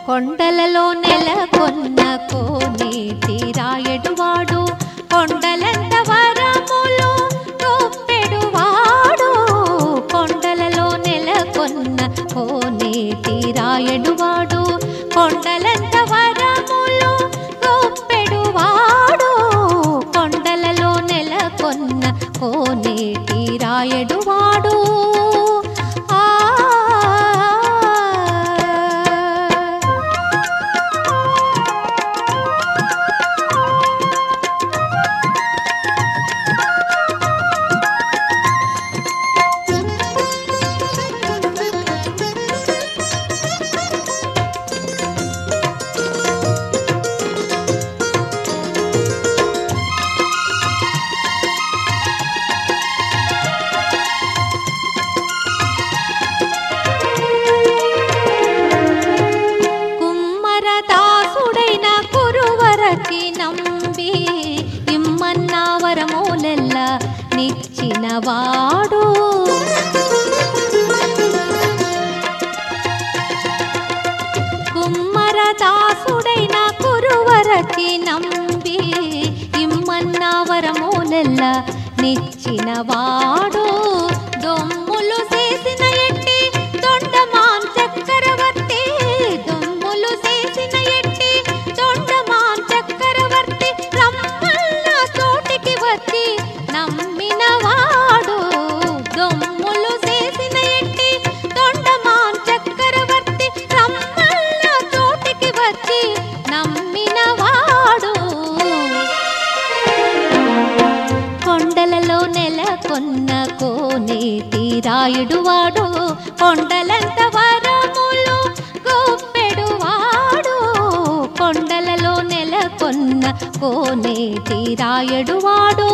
కొండలలో నెలకొన్న కోనేటి రాయడువాడు, కొండలంత వరములు గొప్పెడువాడు. కొండలలో నెలకొన్న కోనేటి రాయడువాడు, కొండలంత వరములు గొప్పెడువాడు. కొండలలో నెలకొన్న కోనేటి రాయడువాడు. నంబి ఇమ్మన్న వరములెల్ల నిచ్చినవాడు. కుమ్మరదాసుడైన కురువరకి నంబి ఇమ్మన్న వరములెల్ల నిచ్చినవాడు. దొమ్ములు చేసిన ఎట్టి తొండమాన్ చక్రవర్తి, దొమ్ములు చేసిన ఎట్టి తొండమాన్ చక్రవర్తి రమ్మన్న చోటికి వచ్చి నమ్మినవాడు. దొమ్ములు చేసిన ఎట్టి తొండమాన్ చక్రవర్తి రమ్మన్న చోటికి వచ్చి నమ్మినవాడు. కొండలలో నెలకొన్న కోనేటి రాయుడువాడు, కొండలంత వరములు గొప్పెడువాడు. కొండలలో నెలకొన్న కోనేటి రాయుడువాడు.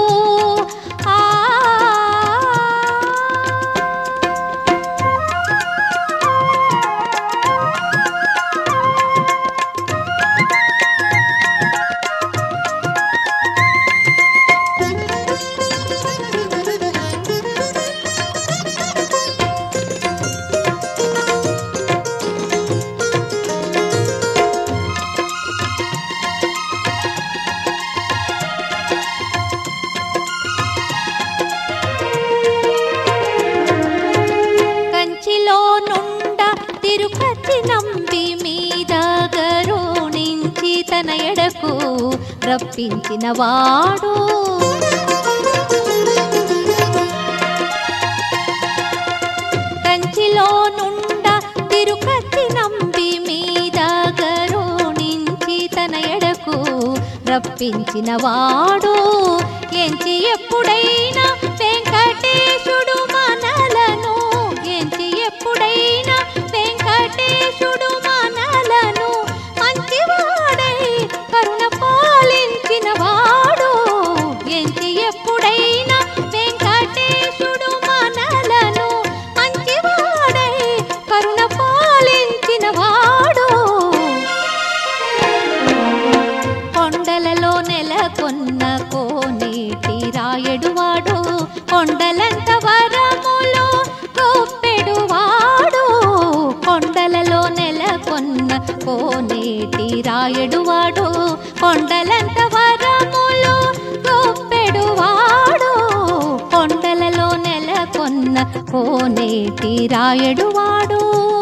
కంచిలో నుండ తిరుపతి నంబి మీద గరుణించి తన ఎడకు రప్పించినవాడు. కంచిలో నుండ తిరుపతి నంబి మీద గరుణించి తన ఎడకు రప్పించినవాడు. ఎంచి ఎప్పుడైనా వెంకటేశుడు మనలను, ఎంచి ఎప్పుడైనా వెంకటేశుడు మనలను మంచివాడై కరుణ పాలించినవాడు. ఎంచి ఎప్పుడైనా వెంకటేశుడు మనలను మంచివాడై కరుణ పాలించినవాడు. కొండలలో నెలకొన్న కోనేటి రాయడువాడు, కొండలంత వరములు గొప్పెడువాడు. కొండలలో నెలకొన్న కోనేటి రాయడువాడు, కొండలంత వరములు గొప్పెడువాడు. కొండలలో నెలకొన్న కోనేటి రాయడువాడు.